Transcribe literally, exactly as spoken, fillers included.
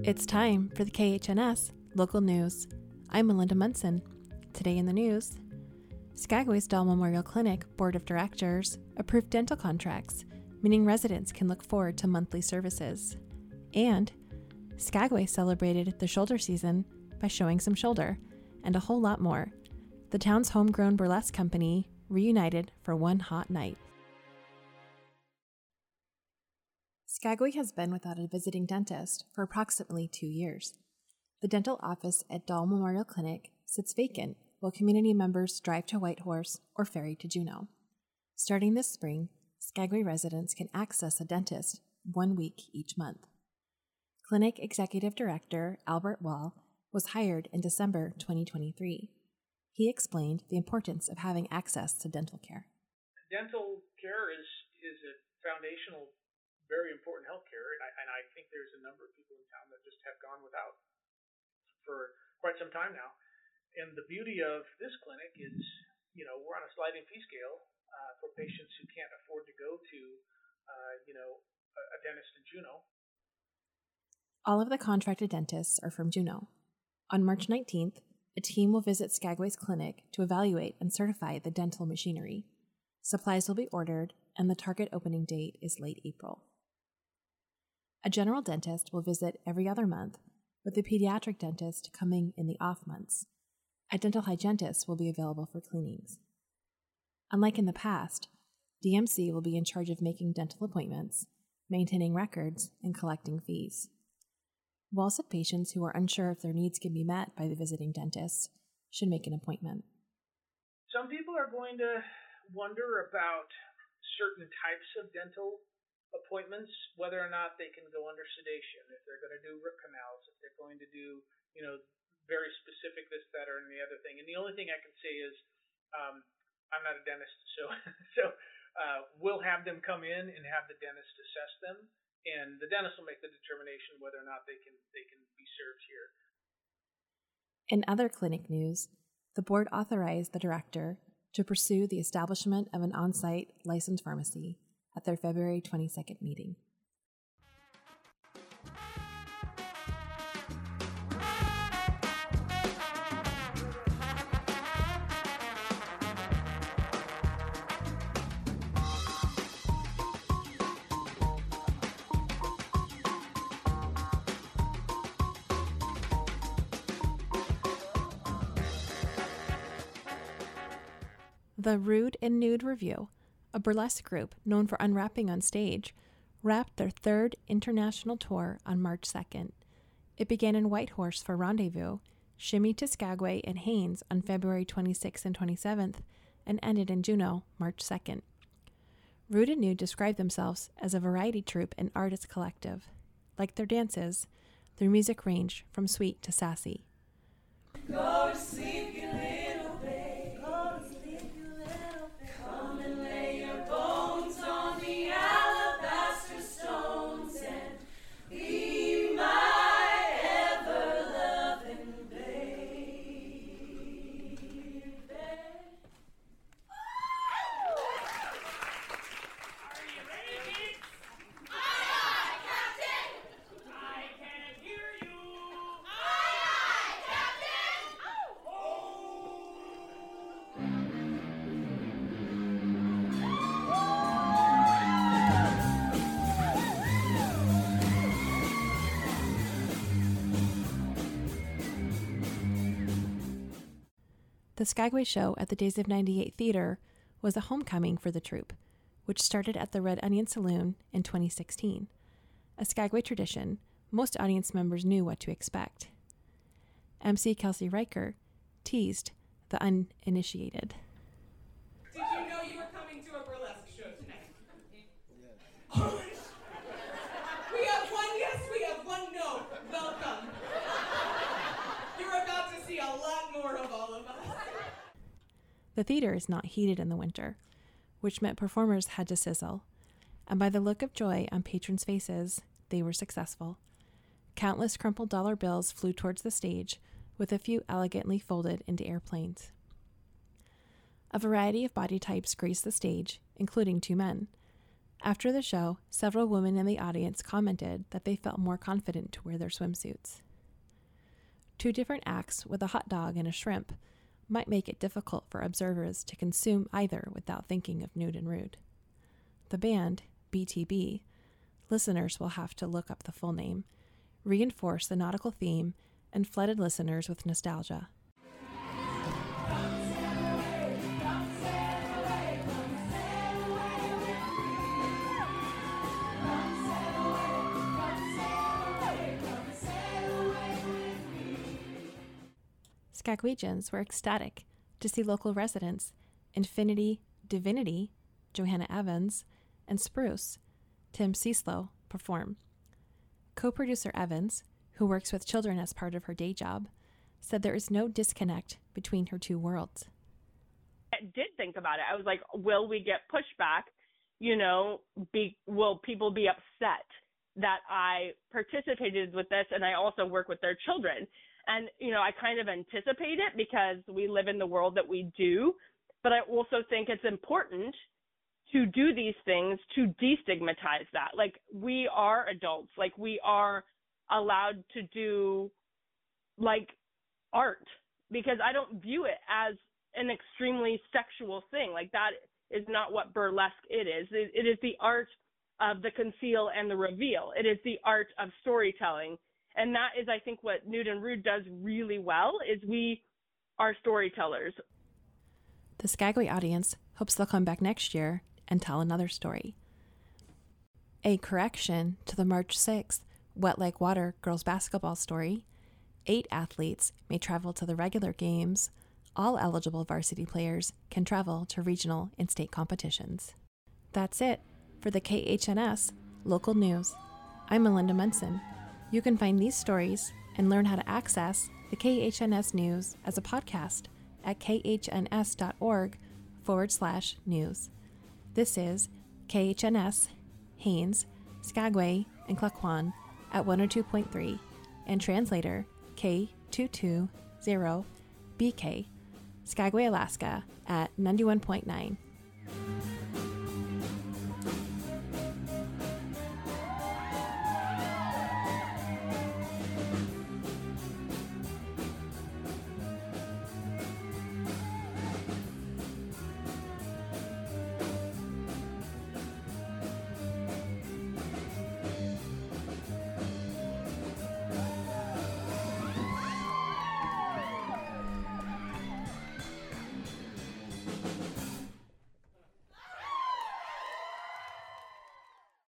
It's time for the K H N S Local News. I'm Melinda Munson. Today in the news, Skagway's Dahl Memorial Clinic Board of Directors approved dental contracts, meaning residents can look forward to monthly services. And Skagway celebrated the shoulder season by showing some shoulder, and a whole lot more. The town's homegrown burlesque company reunited for one hot night. Skagway has been without a visiting dentist for approximately two years. The dental office at Dahl Memorial Clinic sits vacant while community members drive to Whitehorse or ferry to Juneau. Starting this spring, Skagway residents can access a dentist one week each month. Clinic Executive Director Albert Wall was hired in December twenty twenty-three. He explained the importance of having access to dental care. Dental care is, is a foundational, very important health care, and I, and I think there's a number of people in town that just have gone without for quite some time now. And the beauty of this clinic is, you know, we're on a sliding fee scale uh, for patients who can't afford to go to, uh, you know, a, a dentist in Juneau. All of the contracted dentists are from Juneau. On March nineteenth, a team will visit Skagway's clinic to evaluate and certify the dental machinery. Supplies will be ordered, and the target opening date is late April. A general dentist will visit every other month, with a pediatric dentist coming in the off months. A dental hygienist will be available for cleanings. Unlike in the past, D M C will be in charge of making dental appointments, maintaining records, and collecting fees. Wall said patients who are unsure if their needs can be met by the visiting dentist should make an appointment. Some people are going to wonder about certain types of dental appointments, whether or not they can go under sedation, if they're going to do root canals, if they're going to do, you know, very specific this, that, or the other thing. And the only thing I can say is, um, I'm not a dentist, so so uh, we'll have them come in and have the dentist assess them, and the dentist will make the determination whether or not they can they can be served here. In other clinic news, the board authorized the director to pursue the establishment of an on-site licensed pharmacy at their February twenty-second meeting. The Rude and Nude Review, a burlesque group known for unwrapping on stage, wrapped their third international tour on March second. It began in Whitehorse for Rendezvous, shimmied to Skagway and Haines on February twenty-sixth and twenty-seventh, and ended in Juneau March second. Rude and Nude describe themselves as a variety troupe and artist collective. Like their dances, their music ranged from sweet to sassy. Go to sleep, you little babe. Go to sleep, you little babe. Come and lay your bones on the alabaster stones and be my ever-loving babe. Are you ready, kids? Aye, aye, Captain! I can't hear you! Aye, aye, Captain! Oh! The Skagway show at the Days of ninety-eight Theater was a homecoming for the troupe, which started at the Red Onion Saloon in twenty sixteen. A Skagway tradition, most audience members knew what to expect. M C Kelsey Riker teased the uninitiated. Did you know you were coming to a burlesque show tonight? Yes. We have one yes, we have one no. Welcome. You're about to see a lot more of all of us. The theater is not heated in the winter, which meant performers had to sizzle, and by the look of joy on patrons' faces, they were successful. Countless crumpled dollar bills flew towards the stage, with a few elegantly folded into airplanes. A variety of body types graced the stage, including two men. After the show, several women in the audience commented that they felt more confident to wear their swimsuits. Two different acts with a hot dog and a shrimp might make it difficult for observers to consume either without thinking of Nude and Rude. The band, B T B, listeners will have to look up the full name, reinforce the nautical theme, and flooded listeners with nostalgia. Skagwegians were ecstatic to see local residents Infinity Divinity, Johanna Evans, and Spruce, Tim Cieslow, perform. Co-producer Evans, who works with children as part of her day job, said there is no disconnect between her two worlds. I did think about it. I was like, will we get pushback? You know, be, will people be upset that I participated with this and I also work with their children? And, you know, I kind of anticipate it because we live in the world that we do. But I also think it's important to do these things to destigmatize that. Like, we are adults. Like, we are allowed to do, like, art. Because I don't view it as an extremely sexual thing. Like, that is not what burlesque it is. It, it is the art of the conceal and the reveal. It is the art of storytelling. And that is, I think, what Nude and Rude does really well, is we are storytellers. The Skagway audience hopes they'll come back next year and tell another story. A correction to the March sixth Wet Like Water girls basketball story: eight athletes may travel to the regular games. All eligible varsity players can travel to regional and state competitions. That's it for the K H N S Local News. I'm Melinda Munson. You can find these stories and learn how to access the K H N S News as a podcast at khns.org forward slash news. This is K H N S, Haines, Skagway, and Klukwan at one oh two point three, and translator K two two zero B K, Skagway, Alaska at ninety-one point nine.